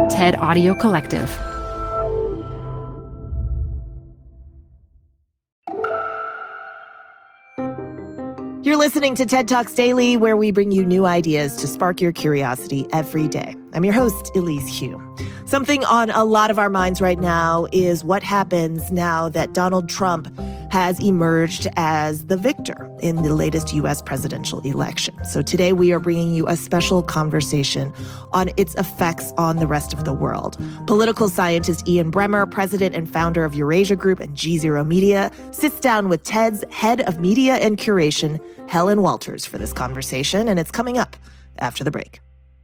TED Audio Collective. You're listening to TED Talks Daily, where we bring you new ideas to spark your curiosity every day. I'm your host, Elise Hu. Something on a lot of our minds right now is what happens now that Donald Trump has emerged as the victor in the latest U.S. presidential election. So today we are bringing you a special conversation on its effects on the rest of the world. Political scientist Ian Bremmer, president and founder of Eurasia Group and G0 Media, sits down with TED's head of media and curation, Helen Walters, for this conversation, and it's coming up after the break.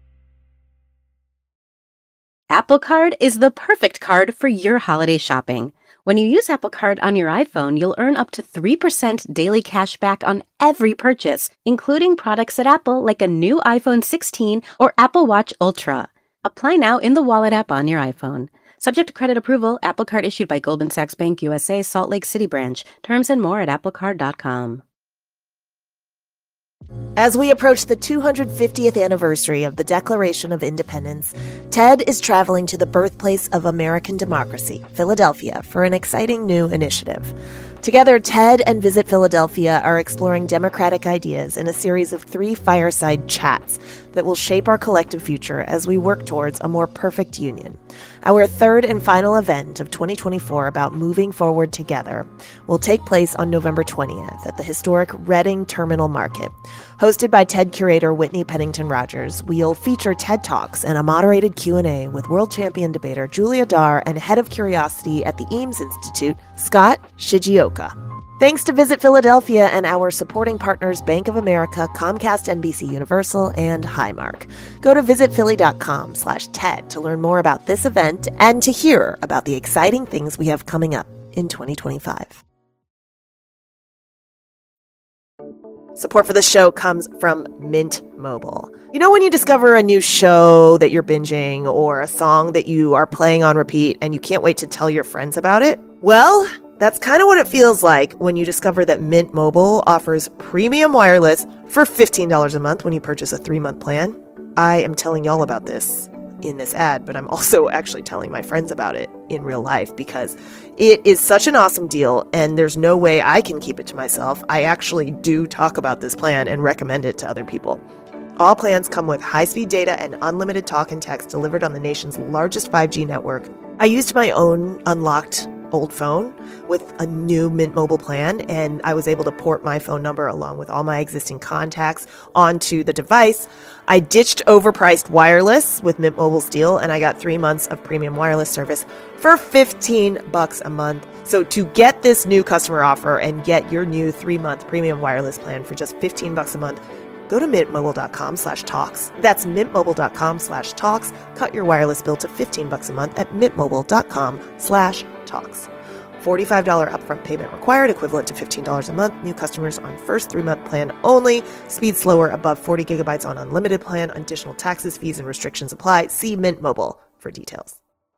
Apple Card is the perfect card for your holiday shopping. When you use Apple Card on your iPhone, you'll earn up to 3% daily cash back on every purchase, including products at Apple like a new iPhone 16 or Apple Watch Ultra. Apply now in the Wallet app on your iPhone. Subject to credit approval, Apple Card issued by Goldman Sachs Bank USA, Salt Lake City branch. Terms and more at applecard.com. As we approach the 250th anniversary of the Declaration of Independence, TED is traveling to the birthplace of American democracy, Philadelphia, for an exciting new initiative. Together, TED and Visit Philadelphia are exploring democratic ideas in a series of 3 fireside chats that will shape our collective future as we work towards a more perfect union. Our third and final event of 2024 about moving forward together will take place on November 20th at the historic Reading Terminal Market. Hosted by TED curator Whitney Pennington Rogers, we'll feature TED Talks and a moderated Q&A with world champion debater Julia Dar and head of curiosity at the Eames Institute, Scott Shigeoka. Thanks to Visit Philadelphia and our supporting partners Bank of America, Comcast NBC Universal, and Highmark. Go to visitphilly.com/TED to learn more about this event and to hear about the exciting things we have coming up in 2025. Support for the show comes from Mint Mobile. You know when you discover a new show that you're binging or a song that you are playing on repeat and you can't wait to tell your friends about it? Well, that's kind of what it feels like when you discover that Mint Mobile offers premium wireless for $15 a month when you purchase a 3-month plan. I am telling y'all about this in this ad, but I'm also actually telling my friends about it in real life because it is such an awesome deal and there's no way I can keep it to myself. I actually do talk about this plan and recommend it to other people. All plans come with high-speed data and unlimited talk and text delivered on the nation's largest 5G network. I used my own unlocked old phone with a new Mint Mobile plan, and I was able to port my phone number along with all my existing contacts onto the device. I ditched overpriced wireless with Mint Mobile's deal, and I got 3 months of premium wireless service for $15 a month. So to get this new customer offer and get your new 3-month premium wireless plan for just $15 a month, go to mintmobile.com/talks. That's mintmobile.com/talks. Cut your wireless bill to $15 a month at mintmobile.com/talks. $45 upfront payment required, equivalent to $15 a month. New customers on first 3-month plan only. Speed slower above 40 gigabytes on unlimited plan. Additional taxes, fees, and restrictions apply. See Mint Mobile for details.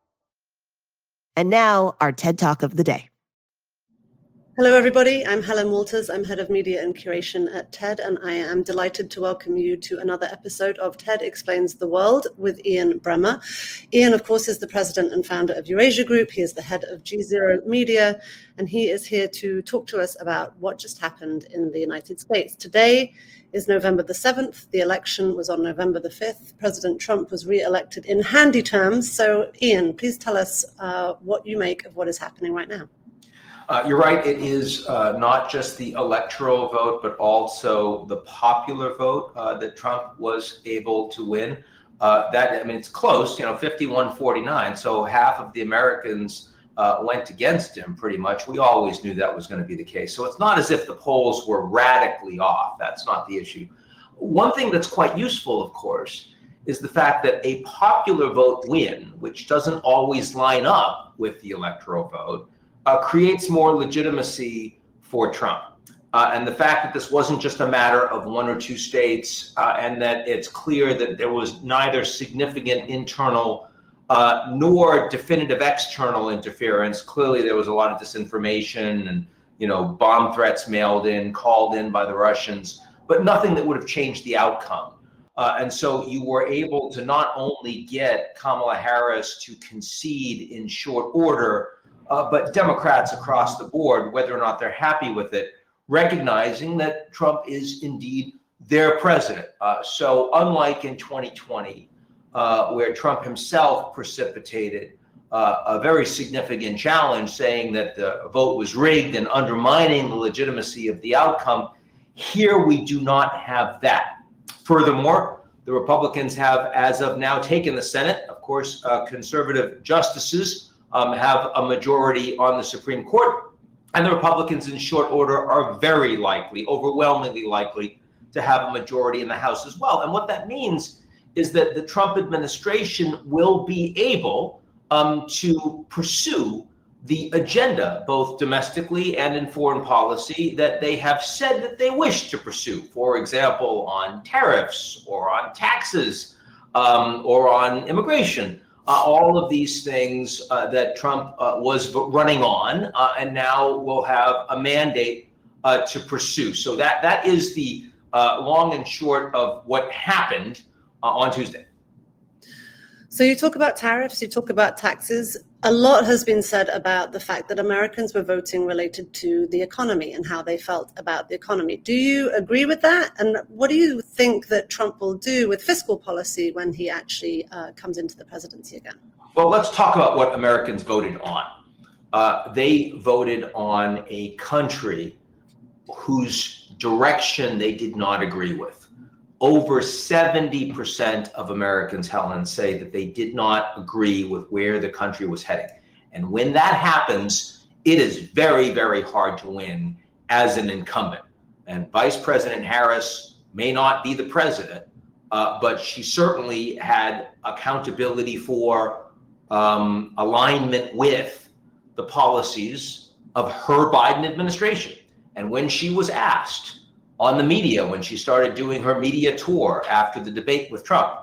And now, our TED Talk of the day. Hello, everybody. I'm Helen Walters. I'm head of media and curation at TED, and I am delighted to welcome you to another episode of TED Explains the World with Ian Bremmer. Ian, of course, is the president and founder of Eurasia Group. He is the head of G0 Media, and he is here to talk to us about what just happened in the United States. Today is November the 7th. The election was on November the 5th. President Trump was re-elected in handy terms. So, Ian, please tell us what you make of what is happening right now. You're right. It is not just the electoral vote, but also the popular vote that Trump was able to win. It's close, 51-49. So half of the Americans went against him pretty much. We always knew that was going to be the case. So it's not as if the polls were radically off. That's not the issue. One thing that's quite useful, of course, is the fact that a popular vote win, which doesn't always line up with the electoral vote, creates more legitimacy for Trump. And the fact that this wasn't just a matter of 1 or 2 states, and that it's clear that there was neither significant internal nor definitive external interference. Clearly, there was a lot of disinformation and bomb threats called in by the Russians, but nothing that would have changed the outcome. And so you were able to not only get Kamala Harris to concede in short order, but Democrats across the board, whether or not they're happy with it, recognizing that Trump is indeed their president. So unlike in 2020, where Trump himself precipitated a very significant challenge saying that the vote was rigged and undermining the legitimacy of the outcome, here we do not have that. Furthermore, the Republicans have, as of now, taken the Senate. Of course, conservative justices have a majority on the Supreme Court, and the Republicans in short order are very likely, overwhelmingly likely, to have a majority in the House as well. And what that means is that the Trump administration will be able to pursue the agenda, both domestically and in foreign policy, that they have said that they wish to pursue. For example, on tariffs or on taxes or on immigration. All of these things that Trump was running on and now will have a mandate to pursue. So that is the long and short of what happened on Tuesday. So you talk about tariffs, you talk about taxes. A lot has been said about the fact that Americans were voting related to the economy and how they felt about the economy. Do you agree with that? And what do you think that Trump will do with fiscal policy when he actually comes into the presidency again? Well, let's talk about what Americans voted on. They voted on a country whose direction they did not agree with. Over 70% of Americans, Helen, say that they did not agree with where the country was heading. And when that happens, it is very, very hard to win as an incumbent. And Vice President Harris may not be the president, but she certainly had accountability for alignment with the policies of her Biden administration. And when she was asked on the media, when she started doing her media tour after the debate with Trump,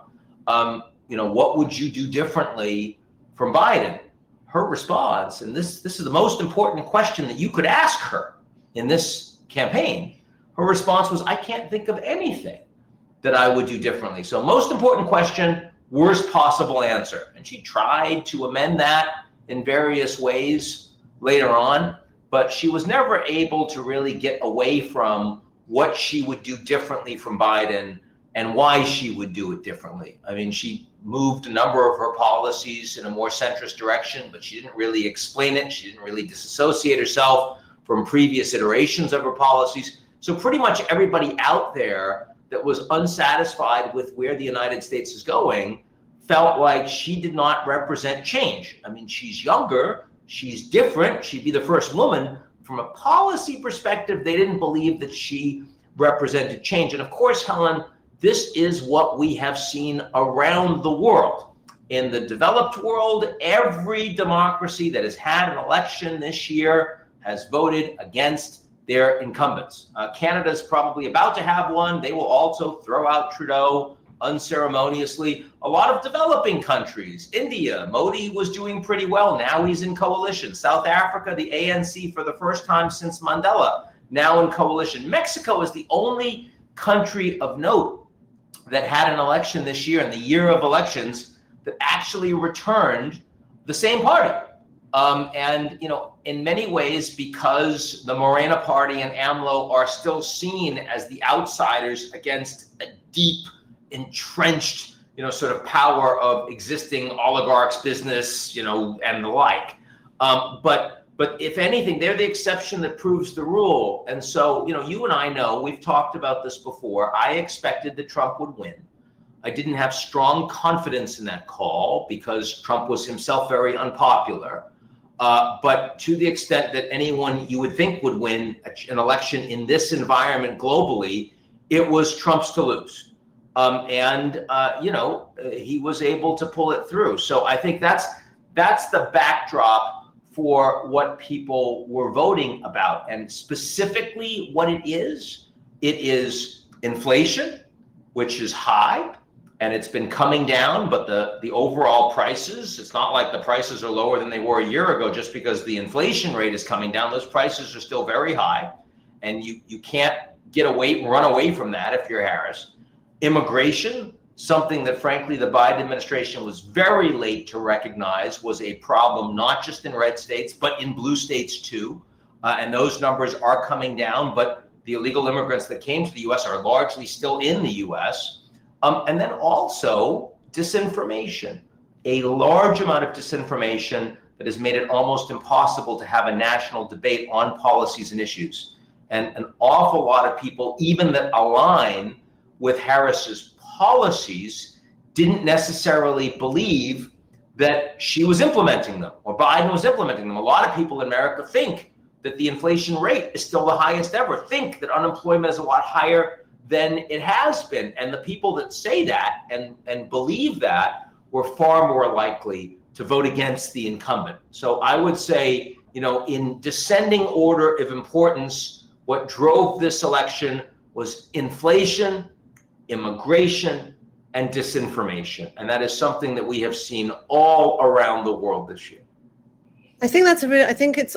what would you do differently from Biden? Her response, and this is the most important question that you could ask her in this campaign, her response was, I can't think of anything that I would do differently. So most important question, worst possible answer. And she tried to amend that in various ways later on, but she was never able to really get away from what she would do differently from Biden and why she would do it differently. I mean, she moved a number of her policies in a more centrist direction, but she didn't really explain it. She didn't really disassociate herself from previous iterations of her policies. So pretty much everybody out there that was unsatisfied with where the United States is going felt like she did not represent change. I mean, she's younger, she's different, she'd be the first woman. From a policy perspective, they didn't believe that she represented change. And of course, Helen, this is what we have seen around the world. In the developed world, every democracy that has had an election this year has voted against their incumbents. Canada's probably about to have one. They will also throw out Trudeau unceremoniously. A lot of developing countries, India, Modi was doing pretty well. Now he's in coalition. South Africa, the ANC for the first time since Mandela, now in coalition. Mexico is the only country of note that had an election this year, in the year of elections, that actually returned the same party. And, in many ways, because the Morena Party and AMLO are still seen as the outsiders against a deep, entrenched, sort of power of existing oligarchs, business, and the like. But if anything, they're the exception that proves the rule. And so, you and I know, we've talked about this before. I expected that Trump would win. I didn't have strong confidence in that call because Trump was himself very unpopular. But to the extent that anyone you would think would win an election in this environment globally, it was Trump's to lose. He was able to pull it through. So I think that's the backdrop for what people were voting about. And specifically what it is inflation, which is high. And it's been coming down, but the overall prices, it's not like the prices are lower than they were a year ago just because the inflation rate is coming down. Those prices are still very high, and you can't run away from that if you're Harris. Immigration, something that frankly the Biden administration was very late to recognize was a problem, not just in red states, but in blue states too. And those numbers are coming down, but the illegal immigrants that came to the US are largely still in the US. And then also disinformation, a large amount of disinformation that has made it almost impossible to have a national debate on policies and issues. And an awful lot of people, even that align with Harris's policies, didn't necessarily believe that she was implementing them or Biden was implementing them. A lot of people in America think that the inflation rate is still the highest ever, think that unemployment is a lot higher than it has been. And the people that say that and believe that were far more likely to vote against the incumbent. So I would say, in descending order of importance, what drove this election was inflation, immigration, and disinformation. And that is something that we have seen all around the world this year. I think it's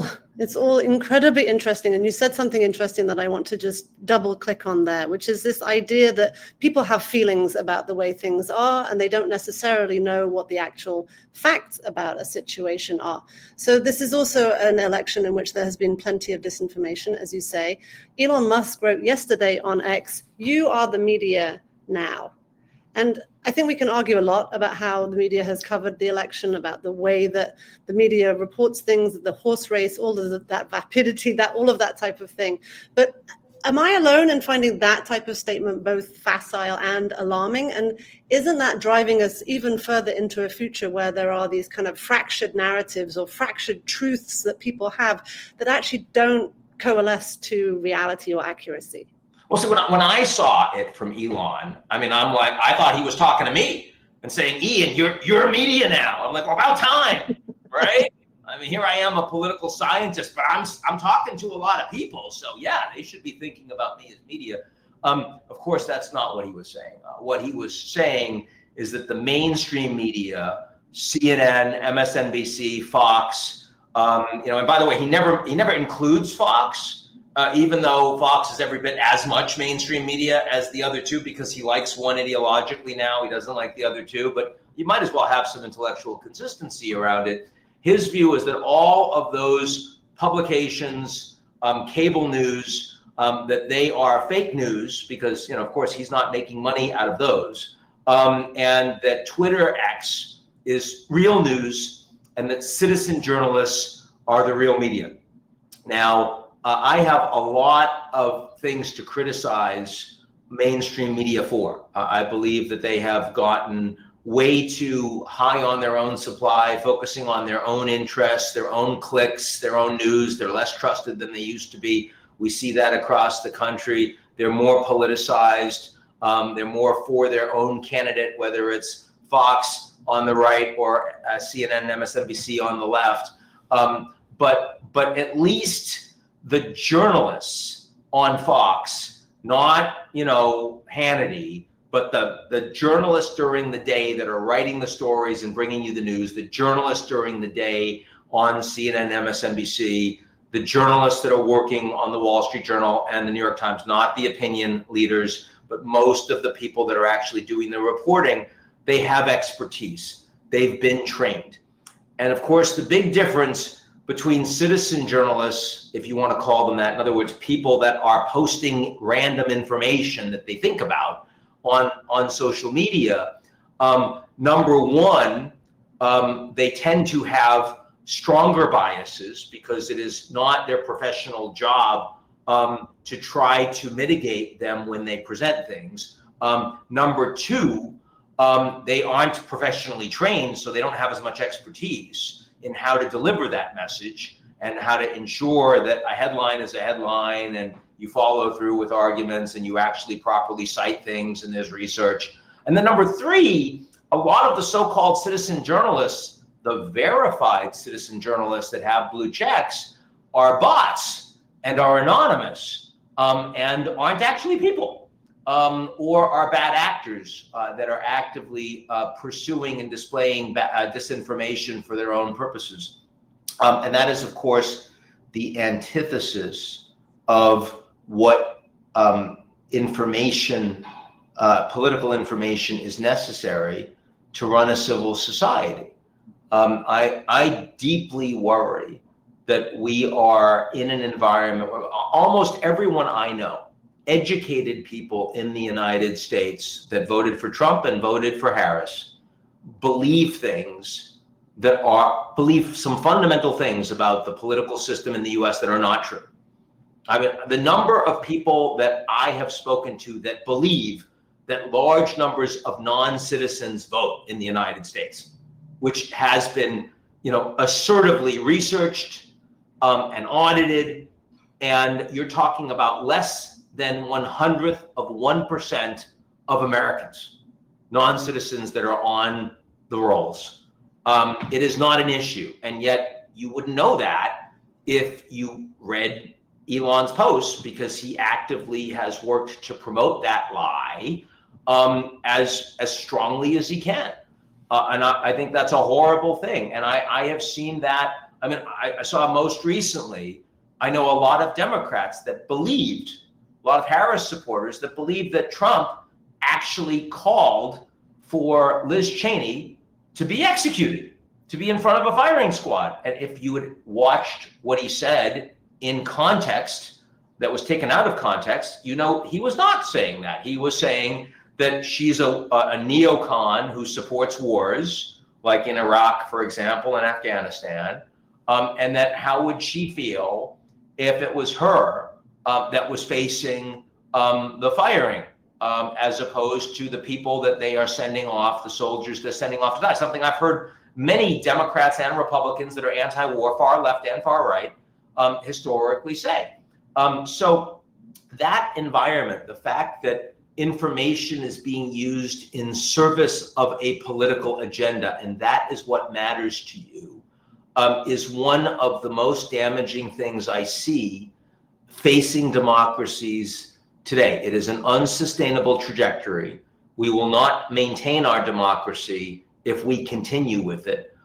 all incredibly interesting. And you said something interesting that I want to just double click on there, which is this idea that people have feelings about the way things are, and they don't necessarily know what the actual facts about a situation are. So this is also an election in which there has been plenty of disinformation, as you say. Elon Musk wrote yesterday on X, "You are the media now." And I think we can argue a lot about how the media has covered the election, about the way that the media reports things, the horse race, all of that vapidity, all of that type of thing. But am I alone in finding that type of statement both facile and alarming? And isn't that driving us even further into a future where there are these kind of fractured narratives or fractured truths that people have that actually don't coalesce to reality or accuracy? Well, so when I saw it from Elon, I'm like, I thought he was talking to me and saying, "Ian, you're media now." I'm like, well, about time, right? Here I am, a political scientist, but I'm talking to a lot of people. So yeah, they should be thinking about me as media. Of course, that's not what he was saying. What he was saying is that the mainstream media, CNN, MSNBC, Fox, and by the way, he never includes Fox. Even though Fox is every bit as much mainstream media as the other two, because he likes one ideologically now, he doesn't like the other two, but you might as well have some intellectual consistency around it. His view is that all of those publications, cable news, that they are fake news because, of course, he's not making money out of those, and that Twitter X is real news and that citizen journalists are the real media. Now, I have a lot of things to criticize mainstream media for. I believe that they have gotten way too high on their own supply, focusing on their own interests, their own clicks, their own news. They're less trusted than they used to be. We see that across the country. They're more politicized. They're more for their own candidate, whether it's Fox on the right or CNN, MSNBC on the left. But at least the journalists on Fox, not, Hannity, but the journalists during the day that are writing the stories and bringing you the news, the journalists during the day on CNN, MSNBC, the journalists that are working on the Wall Street Journal and the New York Times, not the opinion leaders, but most of the people that are actually doing the reporting, they have expertise. They've been trained. And of course, the big difference between citizen journalists, if you want to call them that, in other words, people that are posting random information that they think about on social media, number one, they tend to have stronger biases because it is not their professional job to try to mitigate them when they present things. Number two, they aren't professionally trained, so they don't have as much expertise in how to deliver that message and how to ensure that a headline is a headline and you follow through with arguments and you actually properly cite things and there's research. And then number three, a lot of the so-called citizen journalists, the verified citizen journalists that have blue checks, are bots and are anonymous and aren't actually people. Or are bad actors that are actively pursuing and displaying disinformation for their own purposes. And that is, of course, the antithesis of what information political information is necessary to run a civil society. I deeply worry that we are in an environment where almost everyone I know, educated people in the United States that voted for Trump and voted for Harris, believe some fundamental things about the political system in the US that are not true. I mean, the number of people that I have spoken to that believe that large numbers of non-citizens vote in the United States, which has been, assertively researched and audited, and you're talking about less than 1/100% of Americans, non-citizens that are on the rolls. It is not an issue, and yet you wouldn't know that if you read Elon's posts, because he actively has worked to promote that lie as strongly as he can. And I think that's a horrible thing. And I have seen that. I mean, I saw most recently, I know a lot of Democrats that believed, a lot of Harris supporters that believed that Trump actually called for Liz Cheney to be executed, to be in front of a firing squad. And if you had watched what he said in context that was taken out of context, he was not saying that. He was saying that she's a neocon who supports wars, like in Iraq, for example, and Afghanistan, and that how would she feel if it was her that was facing the firing, as opposed to the people that they are sending off, the soldiers they're sending off to die. Something I've heard many Democrats and Republicans that are anti-war, far left and far right, historically say. So that environment, the fact that information is being used in service of a political agenda, and that is what matters to you, is one of the most damaging things I see facing democracies today. It is an unsustainable trajectory. We will not maintain our democracy if we continue with it.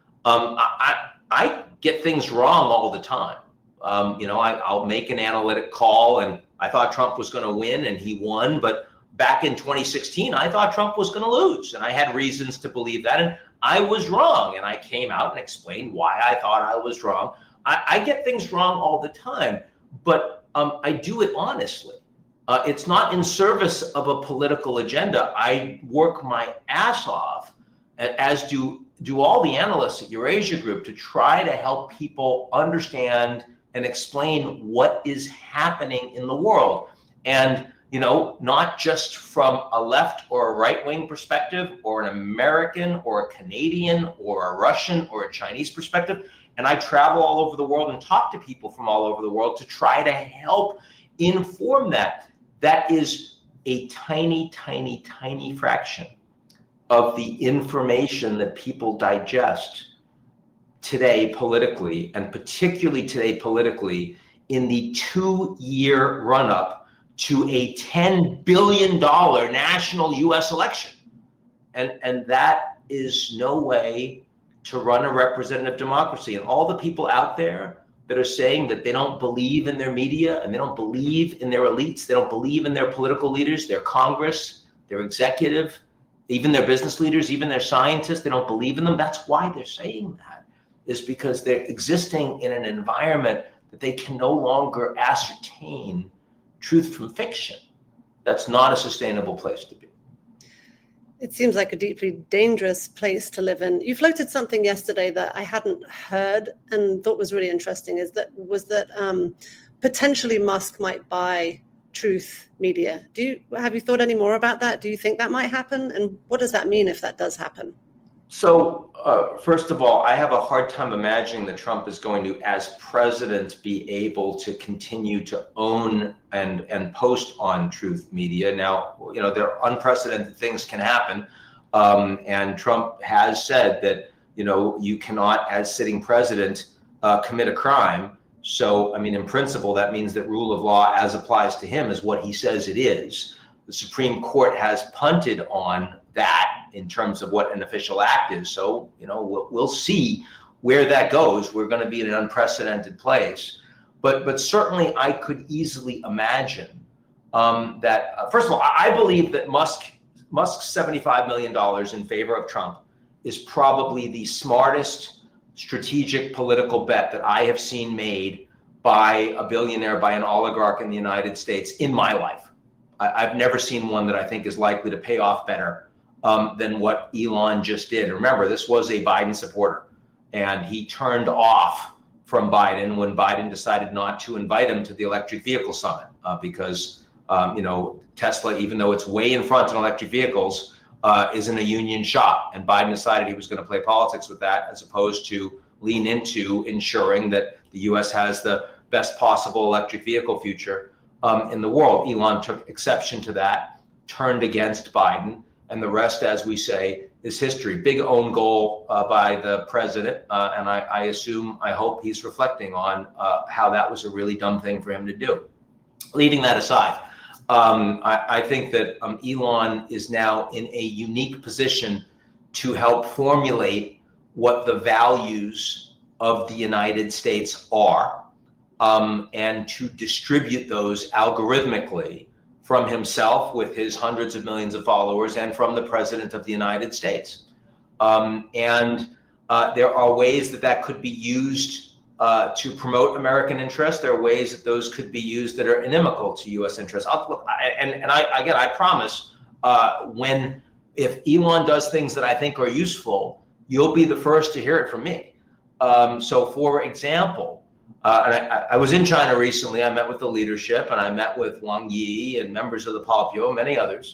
I get things wrong all the time. I'll make an analytic call, and I thought Trump was going to win, and he won. But back in 2016, I thought Trump was going to lose, and I had reasons to believe that, and I was wrong. And I came out and explained why I thought I was wrong. I get things wrong all the time, but I do it honestly. It's not in service of a political agenda. I work my ass off, as do all the analysts at Eurasia Group, to try to help people understand and explain what is happening in the world. And, not just from a left or a right-wing perspective, or an American or a Canadian or a Russian or a Chinese perspective. And I travel all over the world and talk to people from all over the world to try to help inform that. That is a tiny, tiny, tiny fraction of the information that people digest today politically, and particularly today politically, in the 2-year run-up to a $10 billion national US election. And that is no way to run a representative democracy. And all the people out there that are saying that they don't believe in their media, and they don't believe in their elites, they don't believe in their political leaders, their Congress, their executive, even their business leaders, even their scientists, they don't believe in them. That's why they're saying that, is because they're existing in an environment that they can no longer ascertain truth from fiction. That's not a sustainable place to be. It seems like a deeply dangerous place to live in. You floated something yesterday that I hadn't heard and thought was really interesting, was that potentially Musk might buy Truth Media. Have you thought any more about that? Do you think that might happen? And what does that mean if that does happen? So first of all, I have a hard time imagining that Trump is going to, as president, be able to continue to own and post on Truth Media. Now, there are unprecedented things can happen. And Trump has said that, you cannot, as sitting president, commit a crime. So, in principle, that means that rule of law as applies to him is what he says it is. The Supreme Court has punted on that in terms of what an official act is. So, we'll see where that goes. We're going to be in an unprecedented place. But certainly I could easily imagine that, first of all, I believe that Musk Musk's $75 million in favor of Trump is probably the smartest strategic political bet that I have seen made by a billionaire, by an oligarch in the United States in my life. I've never seen one that I think is likely to pay off better than what Elon just did. And remember, this was a Biden supporter, and he turned off from Biden when Biden decided not to invite him to the electric vehicle summit because Tesla, even though it's way in front in electric vehicles, isn't a union shop. And Biden decided he was going to play politics with that as opposed to lean into ensuring that the U.S. has the best possible electric vehicle future in the world. Elon took exception to that, turned against Biden, and the rest, as we say, is history. Big own goal by the president, and I hope he's reflecting on how that was a really dumb thing for him to do. Leaving that aside, I think that Elon is now in a unique position to help formulate what the values of the United States are, and to distribute those algorithmically from himself with his hundreds of millions of followers and from the president of the United States. There are ways that could be used to promote American interests. There are ways that those could be used that are inimical to U.S. interests. I promise, if Elon does things that I think are useful, you'll be the first to hear it from me. So, for example, I was in China recently. I met with the leadership, and I met with Wang Yi and members of the Politburo, and many others.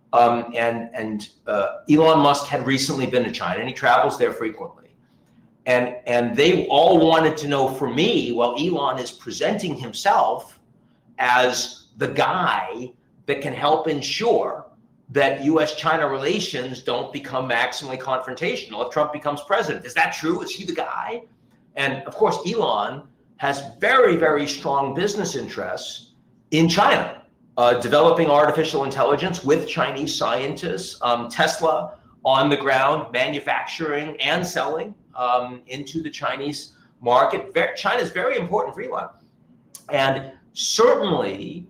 Elon Musk had recently been to China, and he travels there frequently. And they all wanted to know from me, well, Elon is presenting himself as the guy that can help ensure that U.S.-China relations don't become maximally confrontational if Trump becomes president. Is that true? Is he the guy? And of course, Elon has very, very strong business interests in China, developing artificial intelligence with Chinese scientists, Tesla on the ground, manufacturing and selling into the Chinese market. China is very important for Elon. And certainly,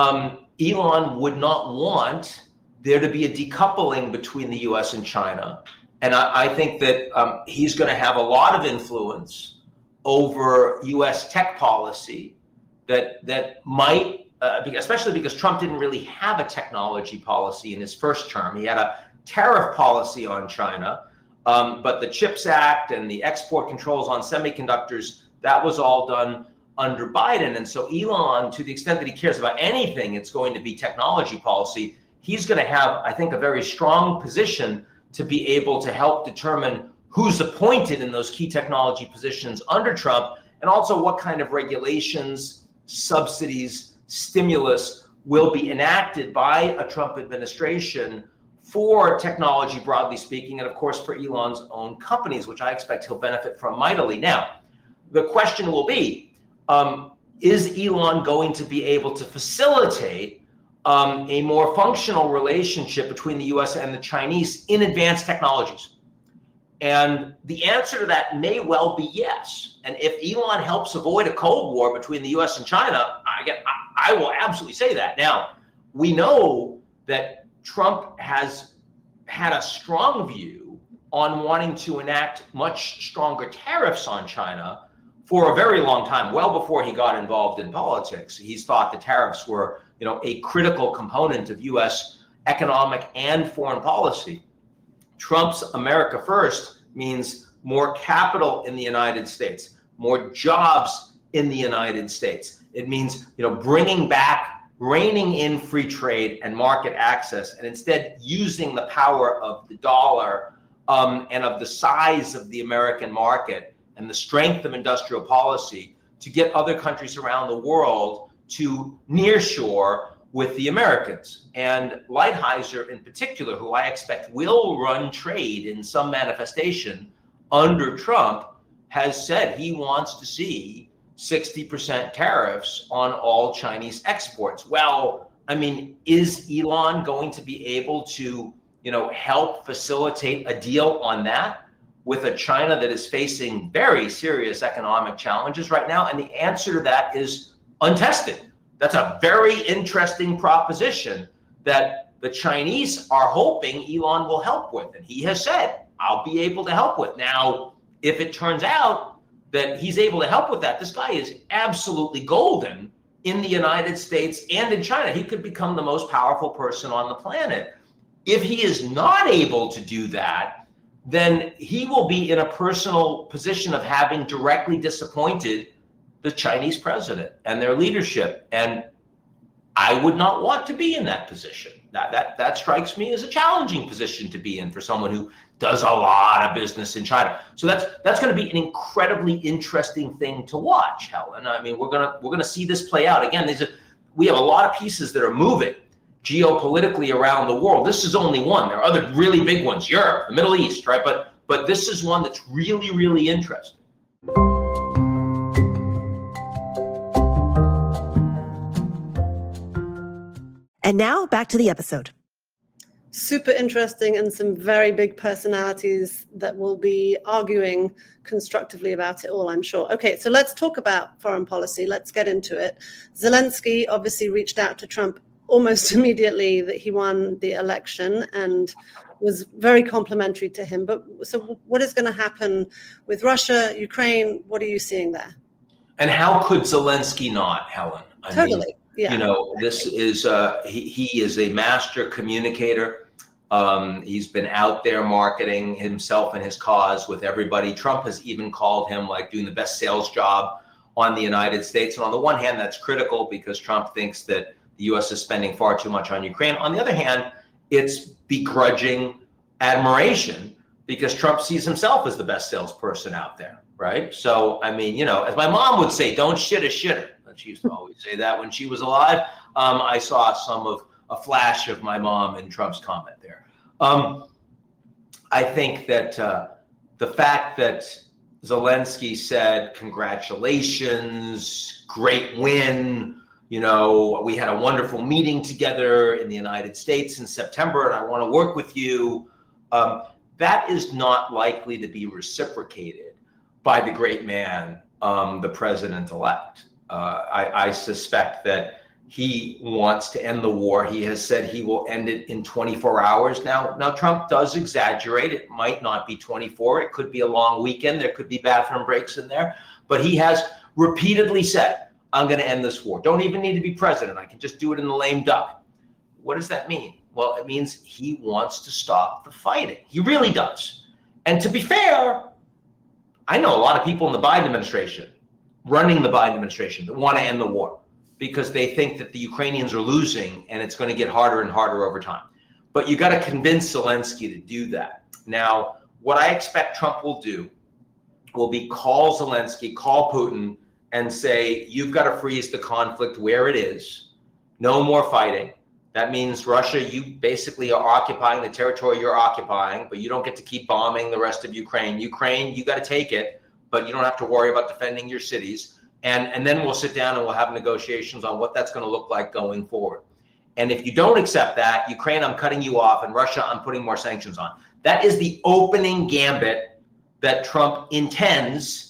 Elon would not want there to be a decoupling between the U.S. and China. And I think that he's going to have a lot of influence over U.S. tech policy that might, especially because Trump didn't really have a technology policy in his first term. He had a tariff policy on China, but the CHIPS Act and the export controls on semiconductors, that was all done under Biden. And so Elon, to the extent that he cares about anything, it's going to be technology policy. He's going to have, I think, a very strong position to be able to help determine who's appointed in those key technology positions under Trump, and also what kind of regulations, subsidies, stimulus will be enacted by a Trump administration for technology, broadly speaking, and of course for Elon's own companies, which I expect he'll benefit from mightily. Now, the question will be, is Elon going to be able to facilitate a more functional relationship between the US and the Chinese in advanced technologies? And the answer to that may well be yes. And if Elon helps avoid a Cold War between the US and China, I will absolutely say that. Now, we know that Trump has had a strong view on wanting to enact much stronger tariffs on China for a very long time, well before he got involved in politics. He's thought the tariffs were, a critical component of US economic and foreign policy. Trump's America First means more capital in the United States, more jobs in the United States. It means, reining in free trade and market access, and instead using the power of the dollar and of the size of the American market and the strength of industrial policy to get other countries around the world to nearshore with the Americans. And Lighthizer in particular, who I expect will run trade in some manifestation under Trump, has said he wants to see 60% tariffs on all Chinese exports. Well, is Elon going to be able to, help facilitate a deal on that with a China that is facing very serious economic challenges right now? And the answer to that is untested. That's a very interesting proposition that the Chinese are hoping Elon will help with. And he has said, I'll be able to help with. Now, if it turns out that he's able to help with that, this guy is absolutely golden in the United States and in China. He could become the most powerful person on the planet. If he is not able to do that, then he will be in a personal position of having directly disappointed the Chinese president and their leadership. And I would not want to be in that position. That strikes me as a challenging position to be in for someone who does a lot of business in China. So that's going to be an incredibly interesting thing to watch, Helen. I mean, we're gonna see this play out. Again, we have a lot of pieces that are moving geopolitically around the world. This is only one. There are other really big ones, Europe, the Middle East, right? But this is one that's really, really interesting. And now back to the episode. Super interesting, and some very big personalities that will be arguing constructively about it all, I'm sure. Okay, so let's talk about foreign policy. Let's get into it. Zelensky obviously reached out to Trump almost immediately that he won the election and was very complimentary to him. But so what is going to happen with Russia, Ukraine? What are you seeing there? And how could Zelensky not, Helen? I mean, Yeah. you know, this is he is a master communicator. He's been out there marketing himself and his cause with everybody. Trump has even called him like doing the best sales job on the United States. And on the one hand, that's critical because Trump thinks that the U.S. is spending far too much on Ukraine. On the other hand, it's begrudging admiration because Trump sees himself as the best salesperson out there, right? So, I mean, you know, as my mom would say, don't shit a shitter. She used to always say that when she was alive. I saw a flash of my mom in Trump's comment there. I think that the fact that Zelensky said, congratulations, great win, you know, we had a wonderful meeting together in the United States in September, and I want to work with you. That is not likely to be reciprocated by the great man, the president-elect. I suspect that he wants to end the war. He has said he will end it in 24 hours. Now Trump does exaggerate. It might not be 24. It could be a long weekend. There could be bathroom breaks in there. But he has repeatedly said, I'm going to end this war. Don't even need to be president. I can just do it in the lame duck. What does that mean? Well, it means he wants to stop the fighting. He really does. And to be fair, I know a lot of people in the Biden administration, running the Biden administration, that want to end the war because they think that the Ukrainians are losing and it's going to get harder and harder over time. But you got to convince Zelensky to do that. Now, what I expect Trump will do will be call Zelensky, call Putin, and say, you've got to freeze the conflict where it is. No more fighting. That means Russia, you basically are occupying the territory you're occupying, but you don't get to keep bombing the rest of Ukraine. Ukraine, you got to take it, but you don't have to worry about defending your cities. And then we'll sit down and we'll have negotiations on what that's going to look like going forward. And if you don't accept that, Ukraine, I'm cutting you off, and Russia, I'm putting more sanctions on. That is the opening gambit that Trump intends,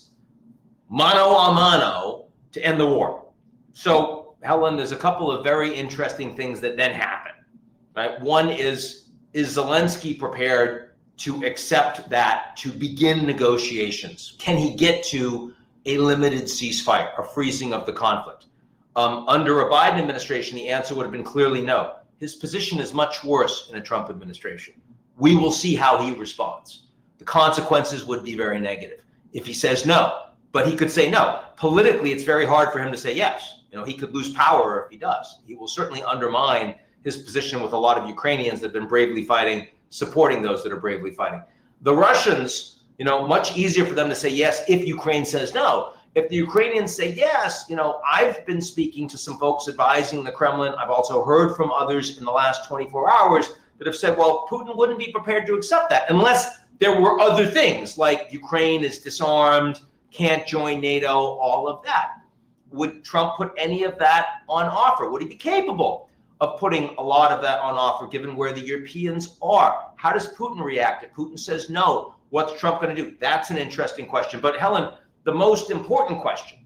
mano a mano, to end the war. So, Helen, there's a couple of very interesting things that then happen, right? One is Zelensky prepared to accept that, to begin negotiations? Can he get to a limited ceasefire, a freezing of the conflict? Under a Biden administration, the answer would have been clearly no. His position is much worse in a Trump administration. We will see how he responds. The consequences would be very negative if he says no, but he could say no. Politically, it's very hard for him to say yes. You know, he could lose power if he does. He will certainly undermine his position with a lot of Ukrainians that have been bravely fighting, supporting those that are bravely fighting. The Russians, you know, much easier for them to say yes if Ukraine says no. If the Ukrainians say yes, you know, I've been speaking to some folks advising the Kremlin. I've also heard from others in the last 24 hours that have said, well, Putin wouldn't be prepared to accept that unless there were other things like Ukraine is disarmed, can't join NATO, all of that. Would Trump put any of that on offer? Would he be capable of putting a lot of that on offer given where the Europeans are? How does Putin react if Putin says no? What's Trump going to do? That's an interesting question. But Helen, the most important question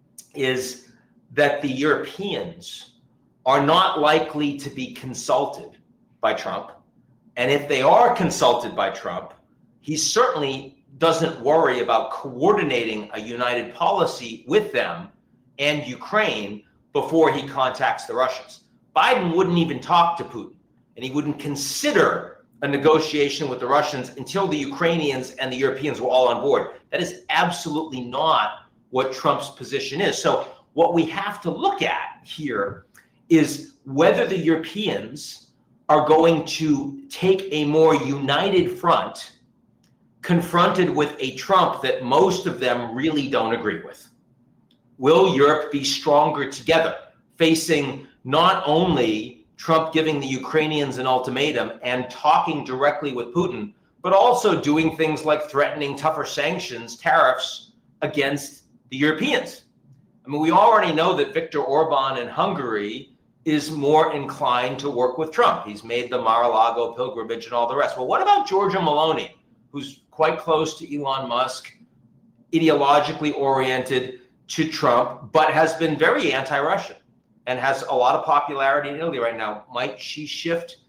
is that the Europeans are not likely to be consulted by Trump. And if they are consulted by Trump, he certainly doesn't worry about coordinating a united policy with them and Ukraine before he contacts the Russians. Biden wouldn't even talk to Putin, and he wouldn't consider a negotiation with the Russians until the Ukrainians and the Europeans were all on board. That is absolutely not what Trump's position is. So what we have to look at here is whether the Europeans are going to take a more united front confronted with a Trump that most of them really don't agree with. Will Europe be stronger together, facing not only Trump giving the Ukrainians an ultimatum and talking directly with Putin, but also doing things like threatening tougher sanctions, tariffs against the Europeans? I mean, we already know that Viktor Orban in Hungary is more inclined to work with Trump. He's made the Mar-a-Lago pilgrimage and all the rest. Well, what about Giorgia Meloni, who's quite close to Elon Musk, ideologically oriented to Trump, but has been very anti-Russian and has a lot of popularity in Italy right now? Might she shift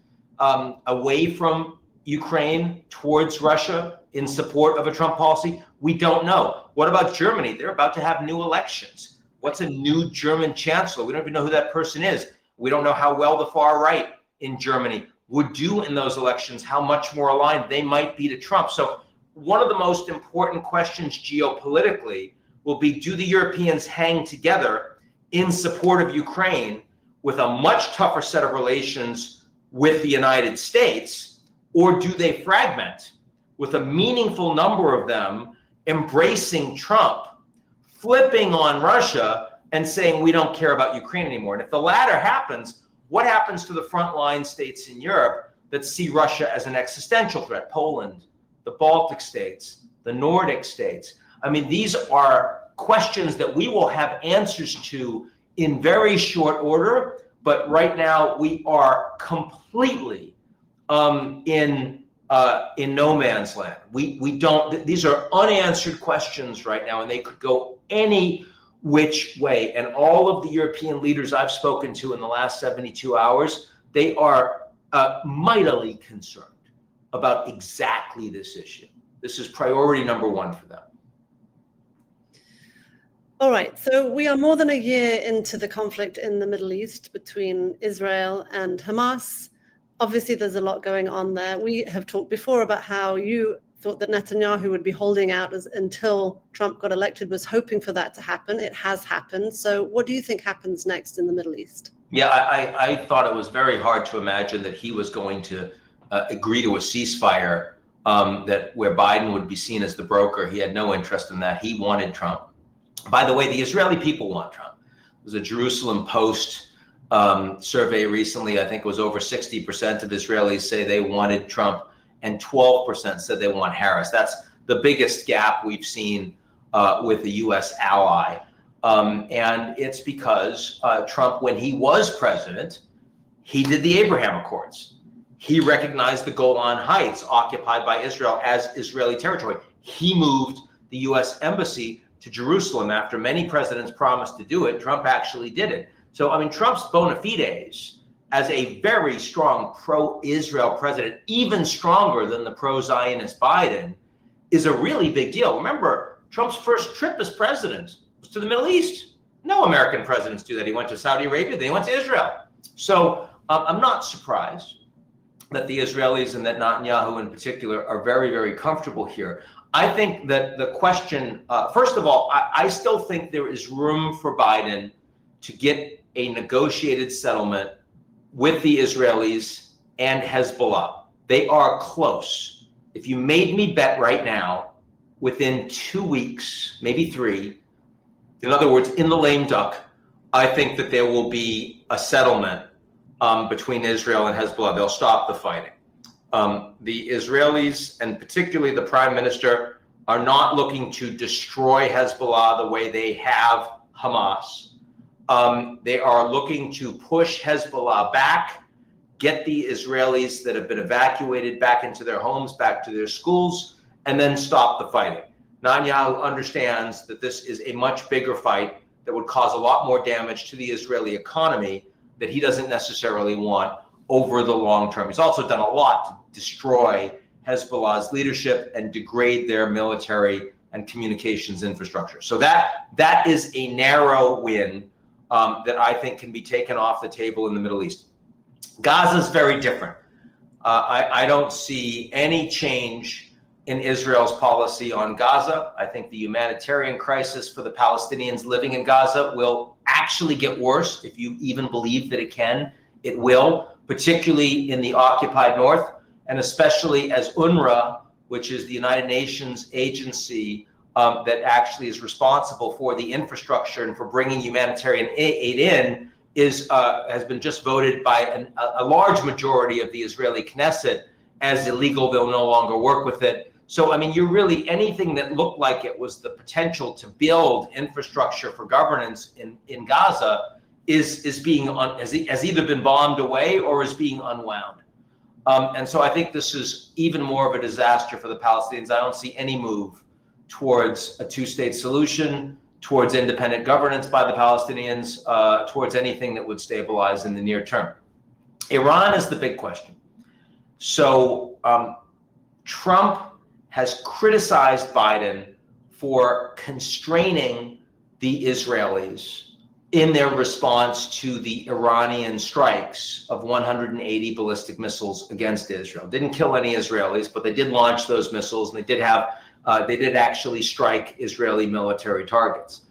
away from Ukraine towards Russia in support of a Trump policy? We don't know. What about Germany? They're about to have new elections. What's a new German chancellor? We don't even know who that person is. We don't know how well the far right in Germany would do in those elections, how much more aligned they might be to Trump. So one of the most important questions geopolitically will be, do the Europeans hang together in support of Ukraine with a much tougher set of relations with the United States, or do they fragment with a meaningful number of them embracing Trump, flipping on Russia and saying we don't care about Ukraine anymore? And if the latter happens, what happens to the frontline states in Europe that see Russia as an existential threat? Poland, the Baltic states, the Nordic states. I mean, these are questions that we will have answers to in very short order, but right now we are completely in no man's land. We don't, these are unanswered questions right now, and they could go any which way. And all of the European leaders I've spoken to in the last 72 hours, they are mightily concerned about exactly this issue. This is priority number one for them. All right, so we are more than a year into the conflict in the Middle East between Israel and Hamas. Obviously, there's a lot going on there. We have talked before about how you thought that Netanyahu would be holding out until Trump got elected, was hoping for that to happen. It has happened. So what do you think happens next in the Middle East? Yeah, I thought it was very hard to imagine that he was going to agree to a ceasefire, that where Biden would be seen as the broker. He had no interest in that. He wanted Trump. By the way, the Israeli people want Trump. There was a Jerusalem Post survey recently. I think it was over 60% of Israelis say they wanted Trump, and 12% said they want Harris. That's the biggest gap we've seen with the U.S. ally. And it's because Trump, when he was president, he did the Abraham Accords. He recognized the Golan Heights occupied by Israel as Israeli territory. He moved the U.S. embassy to Jerusalem after many presidents promised to do it. Trump actually did it. So, I mean, Trump's bona fides as a very strong pro-Israel president, even stronger than the pro-Zionist Biden, is a really big deal. Remember, Trump's first trip as president was to the Middle East. No American presidents do that. He went to Saudi Arabia, then he went to Israel. So I'm not surprised that the Israelis and that Netanyahu in particular are very, very comfortable here. I think that the question, first of all, I still think there is room for Biden to get a negotiated settlement with the Israelis and Hezbollah. They are close. If you made me bet right now, within 2 weeks, maybe 3, in other words, in the lame duck, I think that there will be a settlement between Israel and Hezbollah. They'll stop the fighting. The Israelis, and particularly the prime minister, are not looking to destroy Hezbollah the way they have Hamas. They are looking to push Hezbollah back, get the Israelis that have been evacuated back into their homes, back to their schools, and then stop the fighting. Netanyahu understands that this is a much bigger fight that would cause a lot more damage to the Israeli economy that he doesn't necessarily want over the long term. He's also done a lot to destroy Hezbollah's leadership and degrade their military and communications infrastructure. So that is a narrow win that I think can be taken off the table in the Middle East. Gaza is very different. I don't see any change in Israel's policy on Gaza. I think the humanitarian crisis for the Palestinians living in Gaza will actually get worse. If you even believe that it can, it will, particularly in the occupied north, and especially as UNRWA, which is the United Nations agency that actually is responsible for the infrastructure and for bringing humanitarian aid in, has been just voted by a large majority of the Israeli Knesset as illegal. They'll no longer work with it. So, I mean, you're really, anything that looked like it was the potential to build infrastructure for governance in Gaza has either been bombed away or is being unwound. And so I think this is even more of a disaster for the Palestinians. I don't see any move towards a two-state solution, towards independent governance by the Palestinians, towards anything that would stabilize in the near term. Iran is the big question. So Trump has criticized Biden for constraining the Israelis in their response to the Iranian strikes of 180 ballistic missiles against Israel. Didn't kill any Israelis, but they did launch those missiles, and they did actually strike Israeli military targets.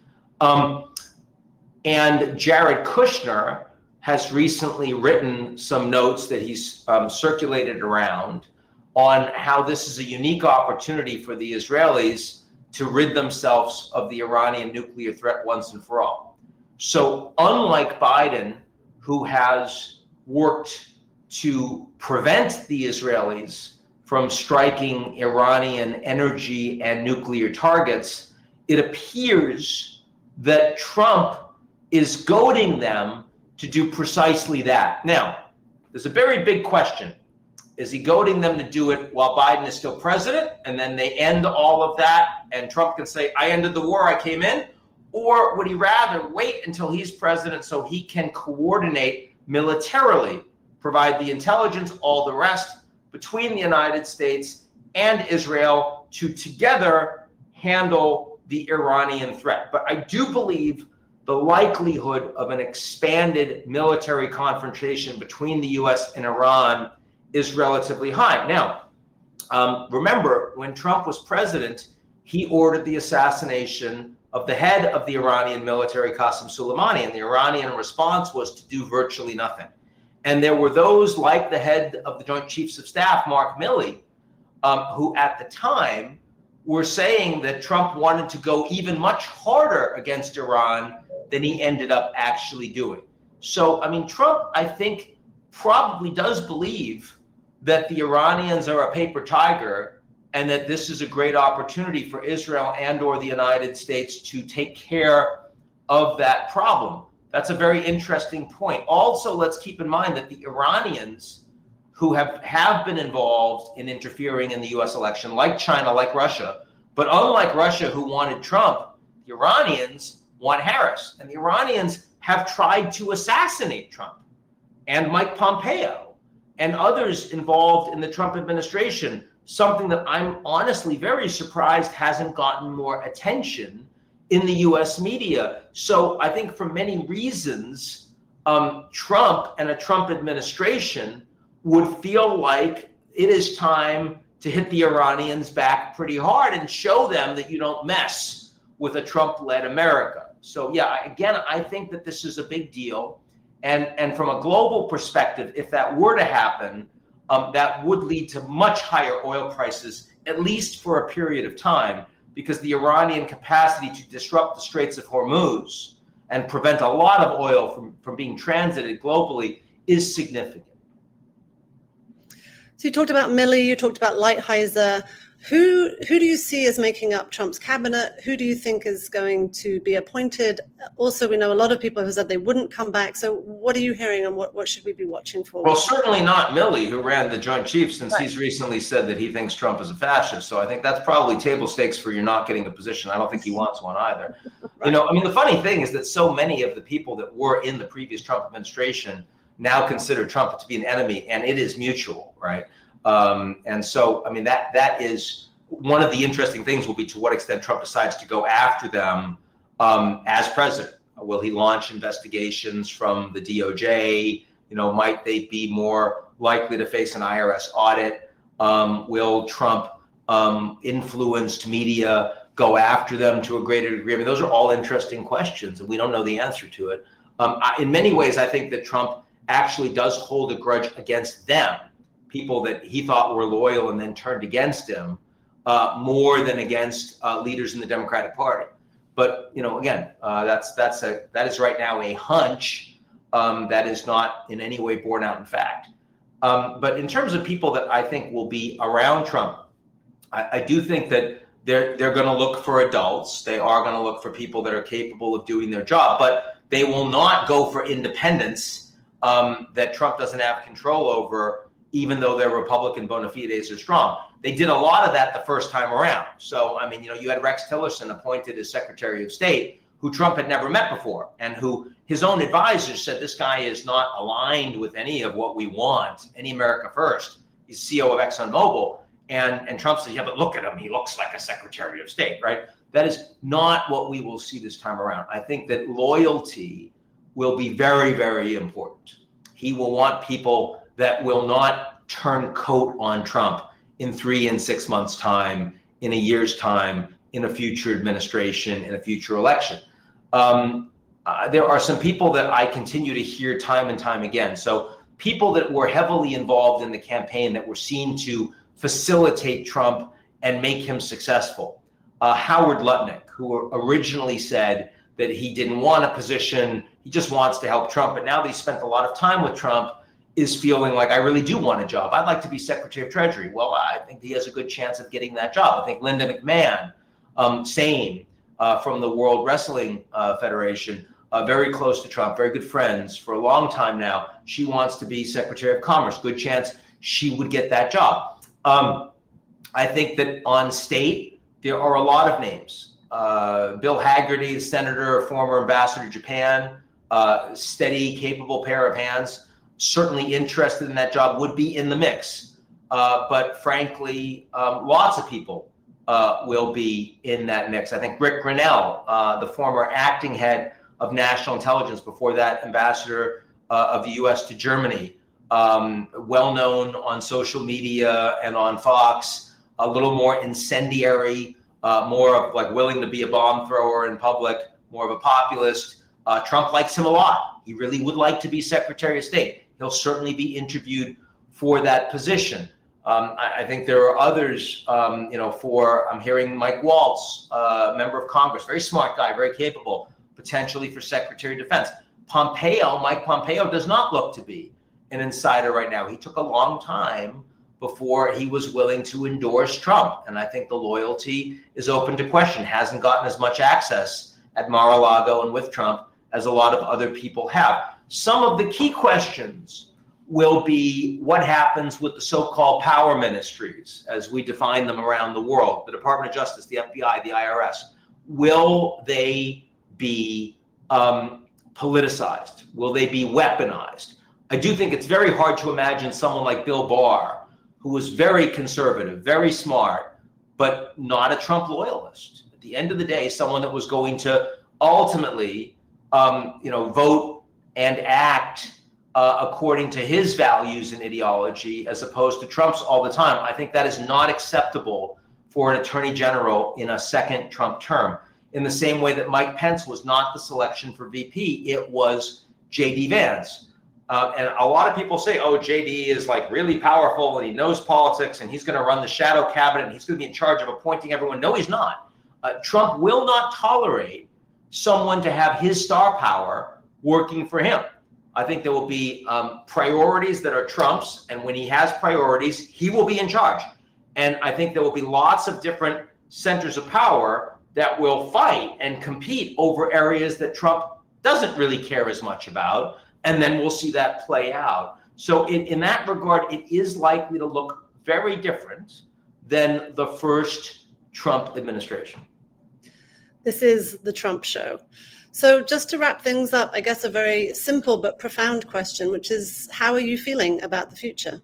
And Jared Kushner has recently written some notes that he's circulated around on how this is a unique opportunity for the Israelis to rid themselves of the Iranian nuclear threat once and for all. So unlike Biden, who has worked to prevent the Israelis from striking Iranian energy and nuclear targets, it appears that Trump is goading them to do precisely that. Now, there's a very big question. Is he goading them to do it while Biden is still president, and then they end all of that, and Trump can say, I ended the war, I came in? Or would he rather wait until he's president so he can coordinate militarily, provide the intelligence, all the rest, between the United States and Israel to together handle the Iranian threat? But I do believe the likelihood of an expanded military confrontation between the US and Iran is relatively high. Now, remember, when Trump was president, he ordered the assassination of the head of the Iranian military, Qasem Soleimani, and the Iranian response was to do virtually nothing. And there were those like the head of the Joint Chiefs of Staff, Mark Milley, who at the time were saying that Trump wanted to go even much harder against Iran than he ended up actually doing. So, I mean, Trump, I think, probably does believe that the Iranians are a paper tiger and that this is a great opportunity for Israel and or the United States to take care of that problem. That's a very interesting point. Also, let's keep in mind that the Iranians who have been involved in interfering in the US election, like China, like Russia, but unlike Russia, who wanted Trump, the Iranians want Harris. And the Iranians have tried to assassinate Trump and Mike Pompeo and others involved in the Trump administration, something that I'm honestly very surprised hasn't gotten more attention in the US media. So I think for many reasons, Trump and a Trump administration would feel like it is time to hit the Iranians back pretty hard and show them that you don't mess with a Trump-led America. So yeah, again, I think that this is a big deal. And from a global perspective, if that were to happen, that would lead to much higher oil prices, at least for a period of time, because the Iranian capacity to disrupt the Straits of Hormuz and prevent a lot of oil from being transited globally is significant. So you talked about Milley, you talked about Lighthizer. Who do you see as making up Trump's cabinet? Who do you think is going to be appointed? Also, we know a lot of people who said they wouldn't come back. So what are you hearing, and what should we be watching for? Well, certainly not Milley, who ran the Joint Chiefs, since he's recently said that he thinks Trump is a fascist. So I think that's probably table stakes for you not getting a position. I don't think he wants one either. Right. You know, I mean, the funny thing is that so many of the people that were in the previous Trump administration now consider Trump to be an enemy, and it is mutual, right? And so, I mean, that is one of the interesting things will be to what extent Trump decides to go after them as president. Will he launch investigations from the DOJ? You know, might they be more likely to face an IRS audit? Will Trump influenced media go after them to a greater degree? I mean, those are all interesting questions, and we don't know the answer to it. In many ways, I think that Trump actually does hold a grudge against them, people that he thought were loyal and then turned against him, more than against leaders in the Democratic Party. But, you know, again, that is right now a hunch that is not in any way borne out in fact. But in terms of people that I think will be around Trump, I do think that they're going to look for adults. They are going to look for people that are capable of doing their job, but they will not go for independents that Trump doesn't have control over, even though their Republican bona fides are strong. They did a lot of that the first time around. So, I mean, you know, you had Rex Tillerson appointed as Secretary of State, who Trump had never met before, and who his own advisors said, this guy is not aligned with any of what we want, any America First. He's CEO of ExxonMobil. And Trump said, yeah, but look at him. He looks like a Secretary of State, right? That is not what we will see this time around. I think that loyalty will be very, very important. He will want people that will not turn coat on Trump in 3 and 6 months' time, in a year's time, in a future administration, in a future election. There are some people that I continue to hear time and time again. So people that were heavily involved in the campaign that were seen to facilitate Trump and make him successful. Howard Lutnick, who originally said that he didn't want a position, he just wants to help Trump, but now that he spent a lot of time with Trump, is feeling like, I really do want a job. I'd like to be Secretary of Treasury. Well, I think he has a good chance of getting that job. I think Linda McMahon, same, from the World Wrestling Federation, very close to Trump, very good friends for a long time now. She wants to be Secretary of Commerce. Good chance she would get that job. I think that on state, there are a lot of names. Bill Hagerty, the senator, former ambassador to Japan, steady, capable pair of hands, certainly interested in that job, would be in the mix. But frankly, lots of people will be in that mix. I think Rick Grenell, the former acting head of national intelligence, before that ambassador of the U.S. to Germany, well known on social media and on Fox, a little more incendiary, more of like willing to be a bomb thrower in public, more of a populist. Trump likes him a lot. He really would like to be Secretary of State. He'll certainly be interviewed for that position. I think there are others, I'm hearing Mike Waltz, member of Congress, very smart guy, very capable, potentially for Secretary of Defense. Mike Pompeo does not look to be an insider right now. He took a long time before he was willing to endorse Trump. And I think the loyalty is open to question, hasn't gotten as much access at Mar-a-Lago and with Trump as a lot of other people have. Some of the key questions will be what happens with the so-called power ministries, as we define them around the world, the Department of Justice, the FBI, the IRS. Will they be politicized? Will they be weaponized? I do think it's very hard to imagine someone like Bill Barr, who was very conservative, very smart, but not a Trump loyalist. At the end of the day, someone that was going to ultimately, vote and act according to his values and ideology, as opposed to Trump's all the time. I think that is not acceptable for an attorney general in a second Trump term. In the same way that Mike Pence was not the selection for VP, it was J.D. Vance. And a lot of people say, oh, JD is like really powerful and he knows politics and he's going to run the shadow cabinet and he's going to be in charge of appointing everyone. No, he's not. Trump will not tolerate someone to have his star power working for him. I think there will be priorities that are Trump's, and when he has priorities, he will be in charge. And I think there will be lots of different centers of power that will fight and compete over areas that Trump doesn't really care as much about. And then we'll see that play out. So in that regard, it is likely to look very different than the first Trump administration. This is the Trump show. So just to wrap things up, I guess a very simple but profound question, which is, how are you feeling about the future?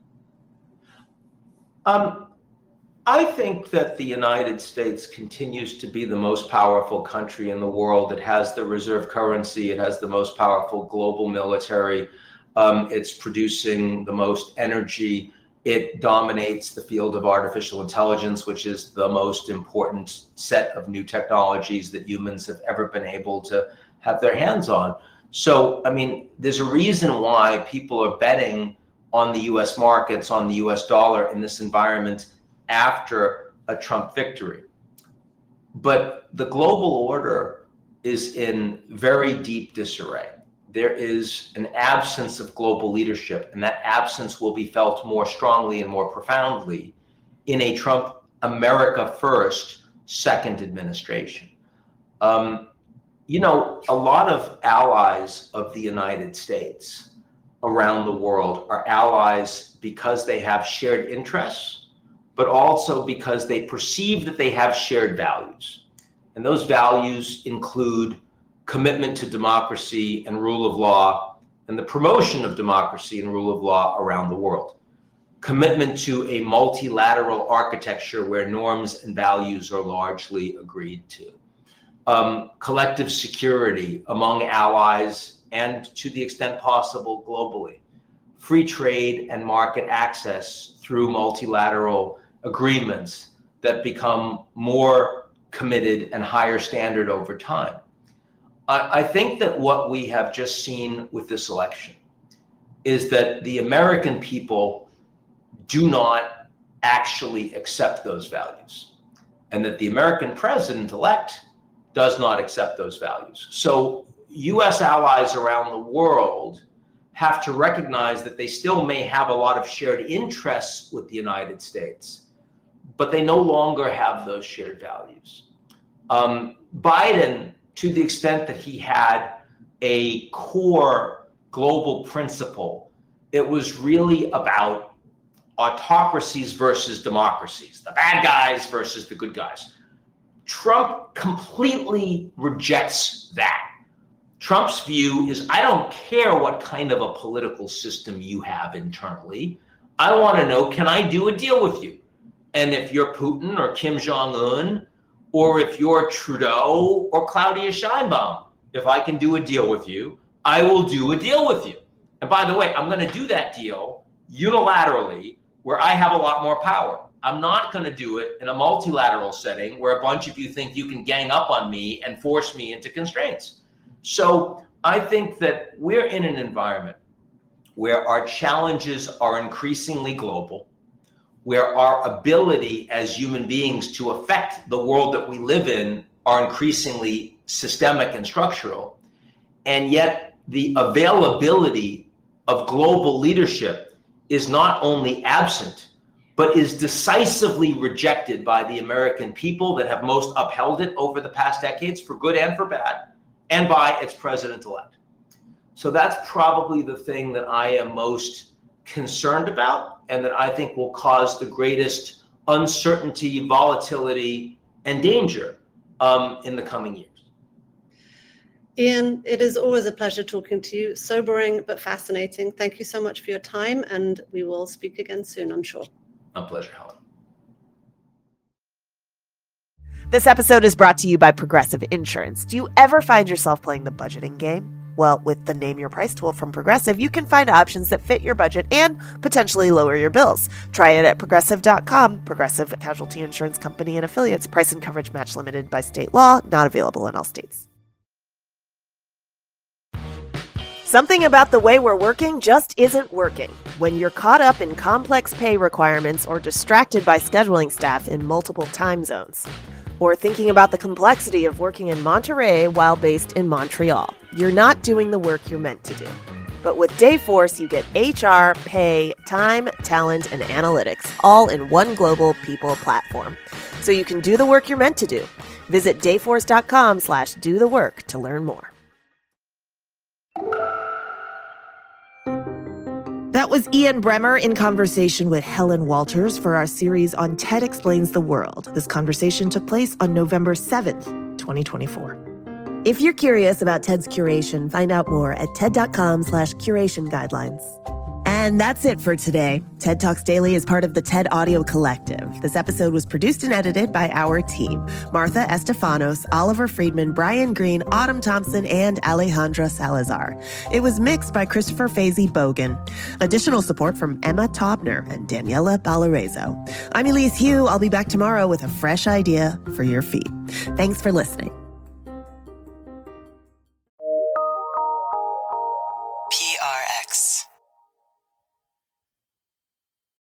I think that the United States continues to be the most powerful country in the world. It has the reserve currency. It has the most powerful global military. It's producing the most energy. It dominates the field of artificial intelligence, which is the most important set of new technologies that humans have ever been able to have their hands on. So, I mean, there's a reason why people are betting on the US markets, on the US dollar in this environment after a Trump victory. But the global order is in very deep disarray. There is an absence of global leadership, and that absence will be felt more strongly and more profoundly in a Trump America First second administration. You know, a lot of allies of the United States around the world are allies because they have shared interests, but also because they perceive that they have shared values. And those values include commitment to democracy and rule of law and the promotion of democracy and rule of law around the world. Commitment to a multilateral architecture where norms and values are largely agreed to. Collective security among allies and, to the extent possible, globally. Free trade and market access through multilateral agreements that become more committed and higher standard over time. I think that what we have just seen with this election is that the American people do not actually accept those values, and that the American president-elect does not accept those values. So US allies around the world have to recognize that they still may have a lot of shared interests with the United States, but they no longer have those shared values. Biden, to the extent that he had a core global principle, it was really about autocracies versus democracies, the bad guys versus the good guys. Trump completely rejects that. Trump's view is, I don't care what kind of a political system you have internally. I want to know, can I do a deal with you? And if you're Putin or Kim Jong-un, or if you're Trudeau or Claudia Sheinbaum, if I can do a deal with you, I will do a deal with you. And by the way, I'm going to do that deal unilaterally where I have a lot more power. I'm not going to do it in a multilateral setting where a bunch of you think you can gang up on me and force me into constraints. So I think that we're in an environment where our challenges are increasingly global, where our ability as human beings to affect the world that we live in are increasingly systemic and structural, and yet the availability of global leadership is not only absent, but is decisively rejected by the American people that have most upheld it over the past decades, for good and for bad, and by its president-elect. So that's probably the thing that I am most concerned about, and that I think will cause the greatest uncertainty, volatility, and danger in the coming years. Ian, it is always a pleasure talking to you. Sobering but fascinating. Thank you so much for your time, and we will speak again soon, I'm sure. My pleasure, Helen. This episode is brought to you by Progressive Insurance. Do you ever find yourself playing the budgeting game? Well, with the Name Your Price tool from Progressive, you can find options that fit your budget and potentially lower your bills. Try it at Progressive.com. Progressive Casualty Insurance Company and Affiliates. Price and coverage match limited by state law. Not available in all states. Something about the way we're working just isn't working. When you're caught up in complex pay requirements or distracted by scheduling staff in multiple time zones, or thinking about the complexity of working in Monterey while based in Montreal, you're not doing the work you're meant to do. But with Dayforce, you get HR, pay, time, talent, and analytics, all in one global people platform. So you can do the work you're meant to do. Visit dayforce.com/do-the-work to learn more. That was Ian Bremmer in conversation with Helen Walters for our series on TED Explains the World. This conversation took place on November 7th, 2024. If you're curious about TED's curation, find out more at TED.com/curation guidelines. And that's it for today. TED Talks Daily is part of the TED Audio Collective. This episode was produced and edited by our team: Martha Estefanos, Oliver Friedman, Brian Green, Autumn Thompson, and Alejandra Salazar. It was mixed by Christopher Fazy Bogan. Additional support from Emma Taubner and Daniela Balarezo. I'm Elise Hu. I'll be back tomorrow with a fresh idea for your feed. Thanks for listening. PRX.